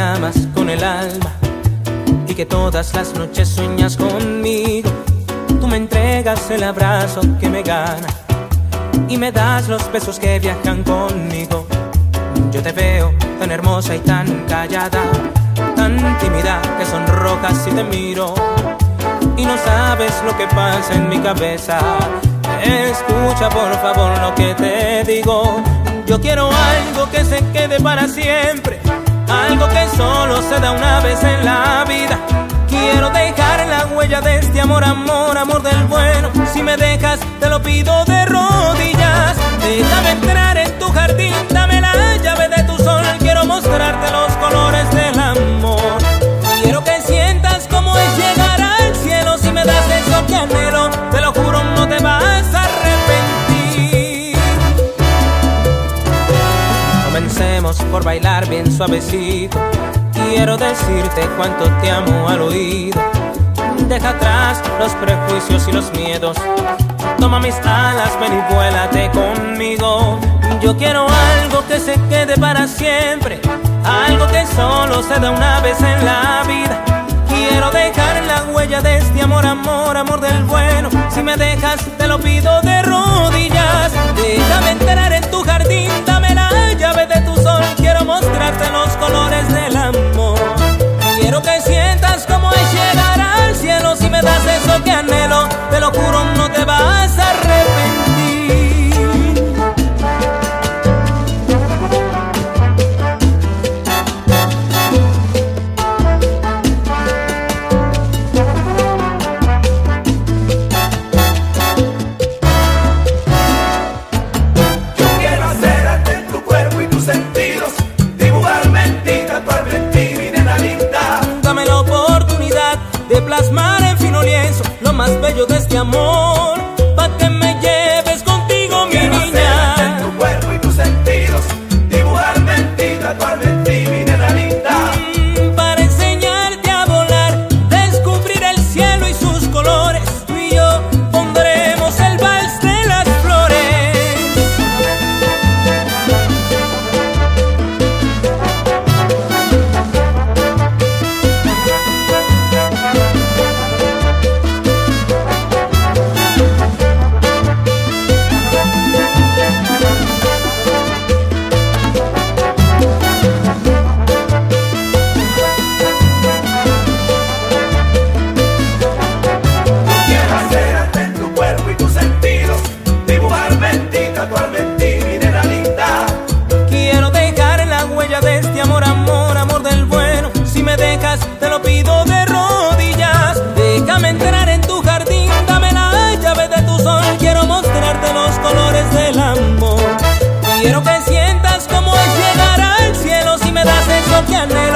amas con el alma y que todas las noches sueñas conmigo. Tú me entregas el abrazo que me gana y me das los besos que viajan conmigo. Yo te veo tan hermosa y tan callada, tan tímida que sonrojas si te miro, y no sabes lo que pasa en mi cabeza. Escucha por favor lo que te digo. Yo quiero algo que se quede para siempre, algo que solo se da una vez en la vida. Quiero dejar la huella de este amor, amor, amor del bueno. Si me dejas, te lo pido de rodillas. Déjame entrar en tu jardín, dame la llave de tu sol. Quiero mostrarte los colores del amor. Quiero que sientas cómo es llegar al cielo. Si me das eso que anhelo, te lo juro, no te vas a arrepentir. Comencemos por bailar bien suavecito. Quiero decirte cuánto te amo al oído. Deja atrás los prejuicios y los miedos. Toma mis alas, ven y vuélate conmigo. Yo quiero algo que se quede para siempre, algo que solo se da una vez en la vida. Quiero dejar la huella de este amor, amor, amor del bueno. Si me dejas, te lo pido de rodillas. Déjame entrar en tu jardín, dame la llave de tu sol. Quiero mostrarte los colores del amor. Quiero que sientas cómo es llegar al cielo. Si me das eso que anhelo, te lo juro, no te vas a arrepentir. De plasmar en fino lienzo lo más bello de este amor, pa' que me lleves contigo, mi niña. Hacerte en tu cuerpo y tus sentidos, dibujarme en ti, tatuarme en ti, mi nena linda. Para enseñarte a volar, descubrir el cielo y sus colores. Tú y yo pondremos el vals de las flores. Te lo pido de rodillas. Déjame entrar en tu jardín, dame la llave de tu sol. Quiero mostrarte los colores del amor. Quiero que sientas cómo es llegar al cielo. Si me das eso que anhelo,